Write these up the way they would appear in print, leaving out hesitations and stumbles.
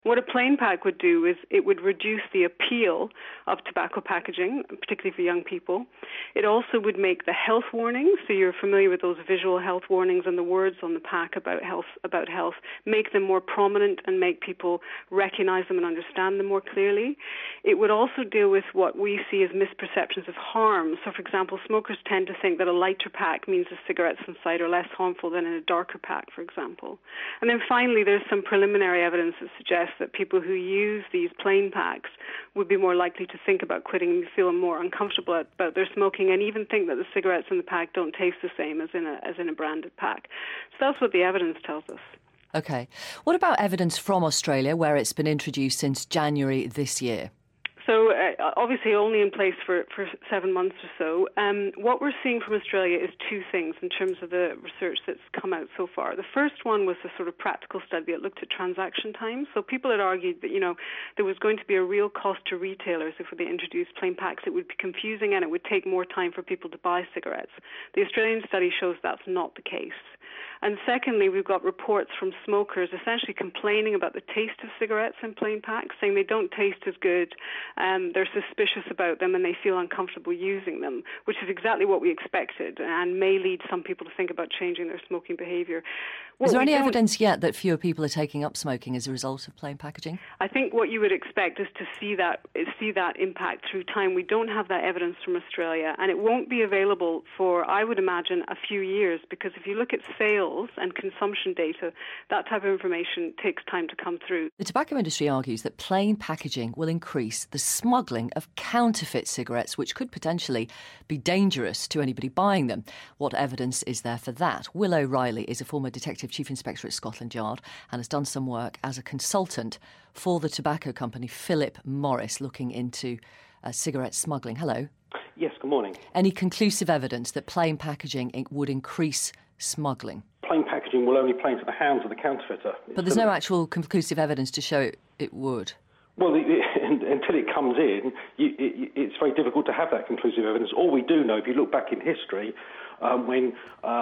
What a plain pack would do is it would reduce the appeal of tobacco packaging, particularly for young people. It also would make the health warnings, so you're familiar with those visual health warnings and the words on the pack about health, make them more prominent and make people recognize them and understand them more clearly. It would also deal with what we see as misperceptions of harm. So, for example, smokers tend to think that a lighter pack means the cigarettes inside are less harmful than in a darker pack, for example. And then finally, there's some preliminary evidence that suggests that people who use these plain packs would be more likely to think about quitting, feel more uncomfortable about their smoking, and even think that the cigarettes in the pack don't taste the same as in a branded pack. So that's what the evidence tells us. OK. What about evidence from Australia, where it's been introduced since January this year? So obviously only in place for 7 months or so. What we're seeing from Australia is two things in terms of the research that's come out so far. The first one was a sort of practical study that looked at transaction time. So people had argued that, there was going to be a real cost to retailers if they introduced plain packs. It would be confusing and it would take more time for people to buy cigarettes. The Australian study shows that's not the case. And secondly, we've got reports from smokers essentially complaining about the taste of cigarettes in plain packs, saying they don't taste as good, they're suspicious about them, and they feel uncomfortable using them, which is exactly what we expected and may lead some people to think about changing their smoking behaviour. Is there any evidence yet that fewer people are taking up smoking as a result of plain packaging? I think what you would expect is to see that impact through time. We don't have that evidence from Australia, and it won't be available for, I would imagine, a few years, because if you look at sales and consumption data, that type of information takes time to come through. The tobacco industry argues that plain packaging will increase the smuggling of counterfeit cigarettes, which could potentially be dangerous to anybody buying them. What evidence is there for that? Will O'Reilly is a former Detective Chief Inspector at Scotland Yard and has done some work as a consultant for the tobacco company Philip Morris, looking into cigarette smuggling. Hello. Yes, good morning. Any conclusive evidence that plain packaging would increase smuggling? Plain packaging will only play into the hands of the counterfeiter. But there's no actual conclusive evidence to show it would. Well, until it comes in, it's very difficult to have that conclusive evidence. All we do know, if you look back in history, when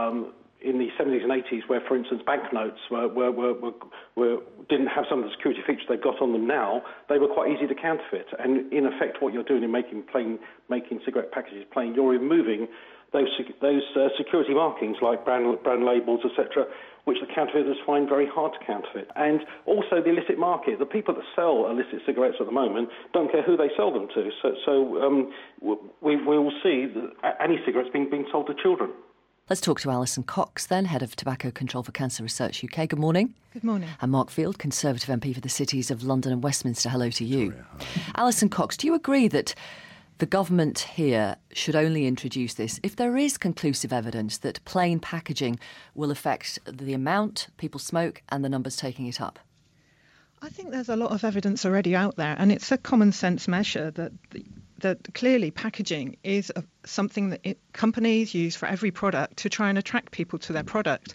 in the 70s and 80s, where, for instance, banknotes didn't have some of the security features they've got on them now, they were quite easy to counterfeit. And in effect, what you're doing in making cigarette packages plain, you're removing those security markings like brand labels, etc., which the counterfeiters find very hard to counterfeit. And also the illicit market. The people that sell illicit cigarettes at the moment don't care who they sell them to. So we will see any cigarettes being sold to children. Let's talk to Alison Cox then, Head of Tobacco Control for Cancer Research UK. Good morning. Good morning. And Mark Field, Conservative MP for the cities of London and Westminster. Hello to you. Alison Cox, do you agree that the government here should only introduce this if there is conclusive evidence that plain packaging will affect the amount people smoke and the numbers taking it up? I think there's a lot of evidence already out there, and it's a common sense measure that clearly packaging is something that companies use for every product to try and attract people to their product.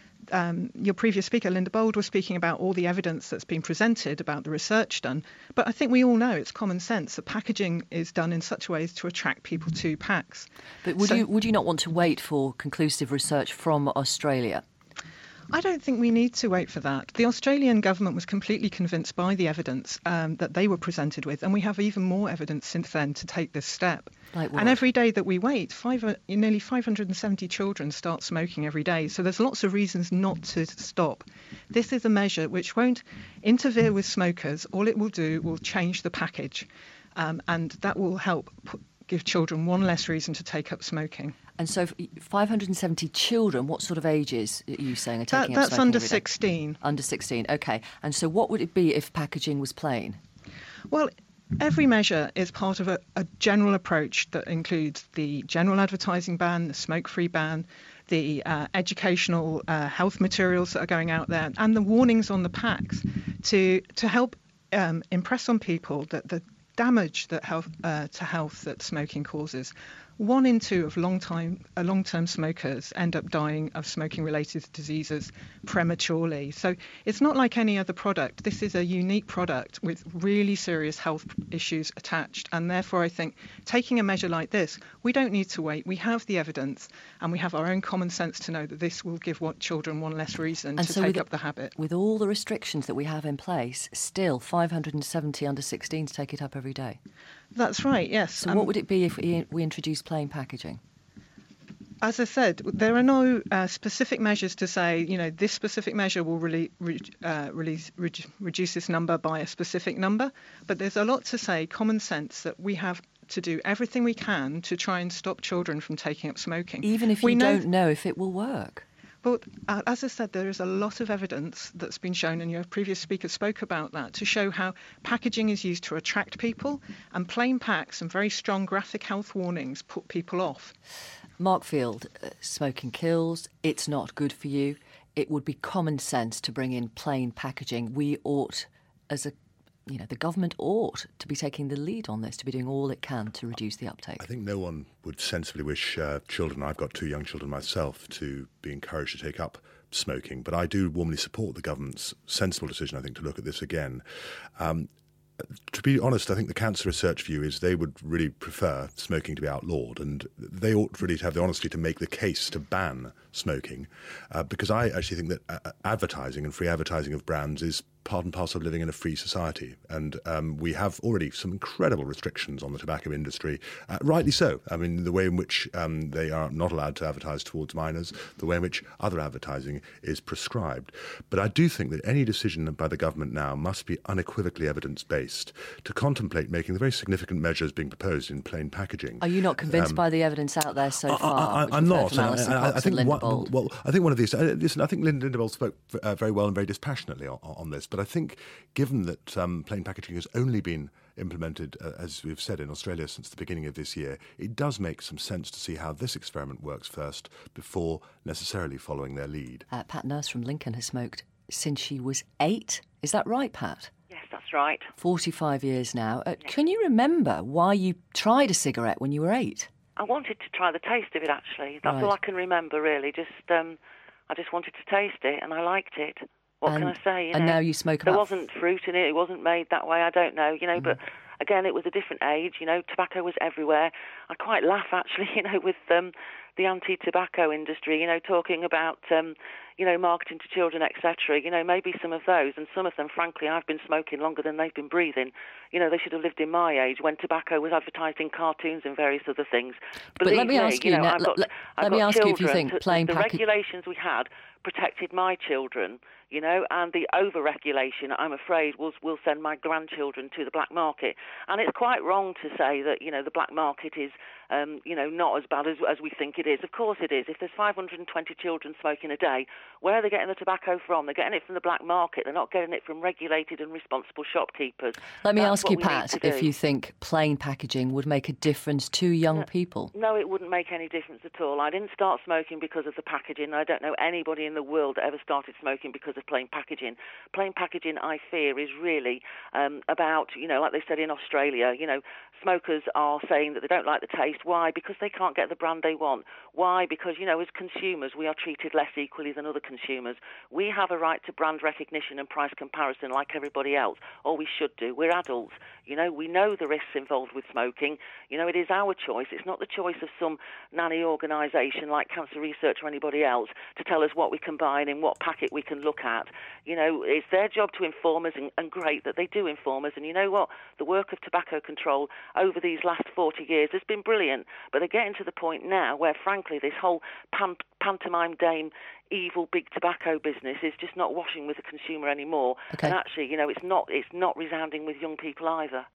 Your previous speaker, Linda Bold, was speaking about all the evidence that's been presented about the research done. But I think we all know it's common sense that packaging is done in such ways to attract people to packs. But would you not want to wait for conclusive research from Australia? I don't think we need to wait for that. The Australian government was completely convinced by the evidence that they were presented with, and we have even more evidence since then to take this step. Like what? And every day that we wait, nearly 570 children start smoking every day. So there's lots of reasons not to stop. This is a measure which won't interfere with smokers. All it will do will change the package, and that will help give children one less reason to take up smoking. And so 570 children, what sort of ages are you saying are taking up smoking? That's under 16. Under 16, OK. And so what would it be if packaging was plain? Well, every measure is part of a general approach that includes the general advertising ban, the smoke-free ban, the educational health materials that are going out there, and the warnings on the packs to help impress on people that the damage to health that smoking causes 1 in 2 of long-term smokers end up dying of smoking-related diseases prematurely. So it's not like any other product. This is a unique product with really serious health issues attached. And therefore, I think taking a measure like this, we don't need to wait. We have the evidence and we have our own common sense to know that this will give children one less reason to take up the habit. With all the restrictions that we have in place, still 570 under 16s take it up every day. That's right, yes. So what would it be if we introduced plain packaging? As I said, there are no specific measures to say, this specific measure will reduce this number by a specific number. But there's a lot to say, common sense, that we have to do everything we can to try and stop children from taking up smoking. Even if we don't know if it will work? But as I said, there is a lot of evidence that's been shown, and your previous speaker spoke about that, to show how packaging is used to attract people, and plain packs and very strong graphic health warnings put people off. Mark Field, smoking kills, it's not good for you. It would be common sense to bring in plain packaging. We ought, the government ought to be taking the lead on this, to be doing all it can to reduce the uptake. I think no one would sensibly wish children, I've got 2 young children myself, to be encouraged to take up smoking. But I do warmly support the government's sensible decision, I think, to look at this again. To be honest, I think the cancer research view is they would really prefer smoking to be outlawed, and they ought really to have the honesty to make the case to ban smoking, because I actually think that advertising and free advertising of brands is part and parcel of living in a free society. And we have already some incredible restrictions on the tobacco industry, rightly so. I mean, the way in which they are not allowed to advertise towards minors, the way in which other advertising is prescribed. But I do think that any decision by the government now must be unequivocally evidence-based to contemplate making the very significant measures being proposed in plain packaging. Are you not convinced by the evidence out there so far? I'm not. I think Linda Bolt. I think one of these. Listen, I think Linda Bolt spoke very well and very dispassionately on this. But I think, given that plain packaging has only been implemented, as we've said, in Australia since the beginning of this year, it does make some sense to see how this experiment works first before necessarily following their lead. Pat Nurse from Lincoln has smoked since she was 8. Is that right, Pat? Yes, that's right. 45 years now. Can you remember why you tried a cigarette when you were 8? I wanted to try the taste of it, actually. That's all I can remember, really. I just wanted to taste it, and I liked it. What can I say? And now you smoke There wasn't fruit in it. It wasn't made that way. I don't know, but again, it was a different age. Tobacco was everywhere. I quite laugh, actually, with the anti-tobacco industry, talking about, marketing to children, etc. Maybe some of those, and some of them, frankly, I've been smoking longer than they've been breathing. They should have lived in my age when tobacco was advertised in cartoons and various other things. But let me ask you, let me ask you if you think plain packaging... The regulations we had protected my children, and the over-regulation, I'm afraid, will send my grandchildren to the black market. And it's quite wrong to say that, the black market is, not as bad as we think it is. Of course it is. If there's 520 children smoking a day, where are they getting the tobacco from? They're getting it from the black market. They're not getting it from regulated and responsible shopkeepers. Let me ask you, Pat, if you think plain packaging would make a difference to young people. No, it wouldn't make any difference at all. I didn't start smoking because of the packaging. I don't know anybody in the world that ever started smoking because of plain packaging. Plain packaging, I fear, is really about, like they said in Australia, smokers are saying that they don't like the taste. Why? Because they can't get the brand they want. Why? Because, as consumers, we are treated less equally than other consumers. We have a right to brand recognition and price comparison like everybody else, or we should do. We're adults. We know the risks involved with smoking. It is our choice. It's not the choice of some nanny organisation like Cancer Research or anybody else to tell us what we can buy and in what packet we can look at. It's their job to inform us, and great that they do inform us. And you know what? The work of tobacco control over these last 40 years has been brilliant. But they're getting to the point now where, frankly, this whole pantomime dame evil big tobacco business is just not washing with the consumer anymore. Okay. And actually, it's not resounding with young people either.